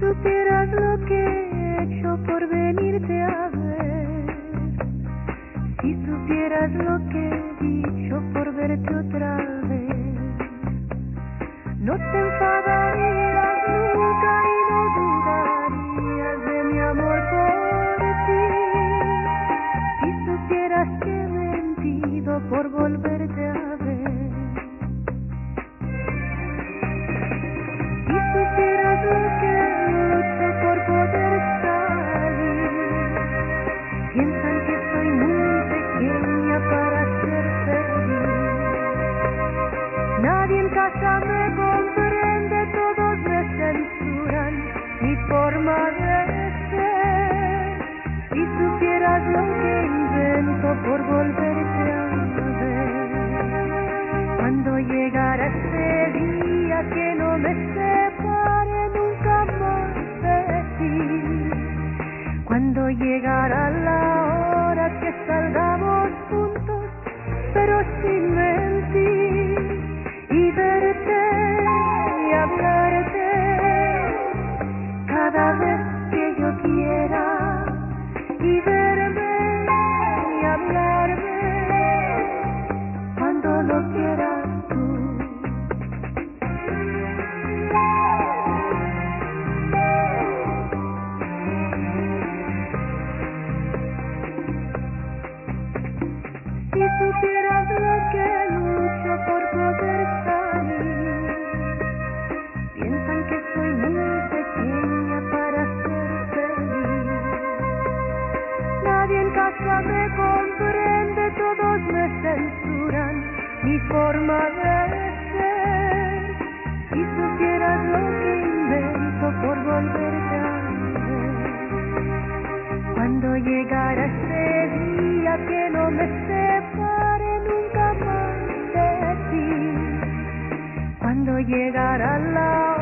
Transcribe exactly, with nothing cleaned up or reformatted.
supieras lo que he hecho por venirte a ver, si supieras lo que he dicho por verte otra vez, no te enfadarías nunca y no dudarías de mi amor por ti, si supieras que he mentido por volverte a ver. Si supieras lo que lucho por poder salir, piensan que soy muy pequeña para ser feliz. Nadie en casa me comprende, todos me censuran mi forma de ser. Si supieras lo que invento por volverte a ver, cuando llegara ese día que no me separe nunca más de ti, cuando llegara la hora que salgamos juntos, pero sin mentir, y verte y hablarte cada vez que yo quiera, y verme y hablarme cuando lo quieras tú. Si supieras lo que lucho por poder salir, piensan que soy muy pequeña para ser feliz. Nadie en casa me comprende, todos me censuran mi forma de ser. Si supieras lo que invento por volverte a ver, cuando llegara ese día que no me separe nunca más de ti, cuando llegara la